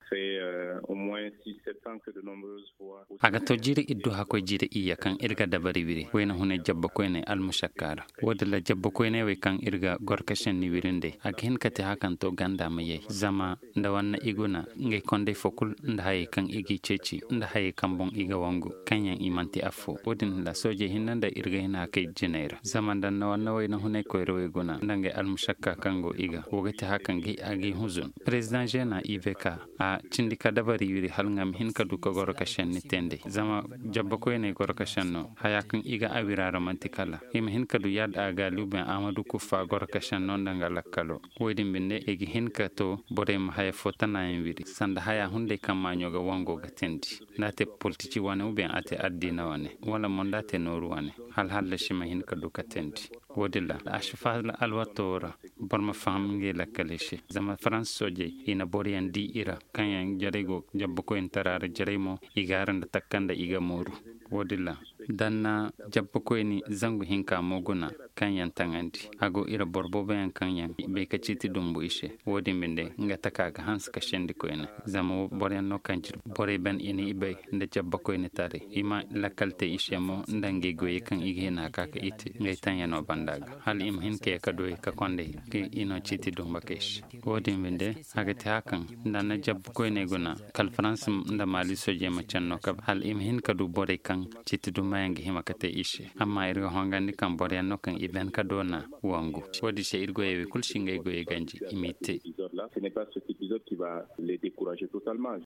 fait au moins 6-7 ans que de nombreuses fois. Aga to jiri iddu hakoy jiri iya kan irga dabari wiri wena hune jabba koyne almushakkara wodala jabba koyne we kan irga gorkashen ni wirinde aghen kate hakan to ganda maye zama nda wanna iguna ngai konde fokul nda hay kan igi ceci nda hay kan bon iga wangu kanyan imanti afo wodin la soje hinanda irga hina kay jineira zaman dan na wanna wayna hune koyro we guna ndange almushakka kango iga wogate hakan gi agi huzun president jena ivk a cindika dabari wiri halngam hin kadu ko gorkashen ni tende zama jabba koyne gorkashen no hayakan iga awira romantikala him hin kadu yad aga luben amadu kufa gorkashen no ndanga lakkalo woydin binde egi hin ka to borem haya fotana en wiri sanda haya hunde kamanyo ga wango ga tendi nate politici wane uben ate addina wane wala mondate noru wane hal hal shima hin kadu ka tendi wodilla ashfal alwatora borma famnge lakkaleshi zama france soje ina borian di ira kanyan jarego jabba koyen tarare jaremo igaranda takkanda iga moru wodilla danna jabba koyni zangu hinka moguna kanyan tangandi ago ira borbobe yan kanyan be kaciti dumbu ishe wodi minde ngata kaga hans ka shendi koyna zama boryan no kanjir bore ben ini ibe nda jabba koyni tare ima lakalte ishe mo ndange goye kan igena kaka ite ngay tanyano bandaga hal im hinke ka doy ka konde ke ino citi dumba kesh wodi minde agati hakan danna jabba koyne guna kal france nda mali soje ma channo ka hal im hin ka du bore kan citi dumba yangi himakate ishe amma irga hongandi kan boryan no kan iben kadona wangu wodi she irgo yewe kul shinga ego ganji imite ce n'est pas cet épisode qui va les décourager totalement.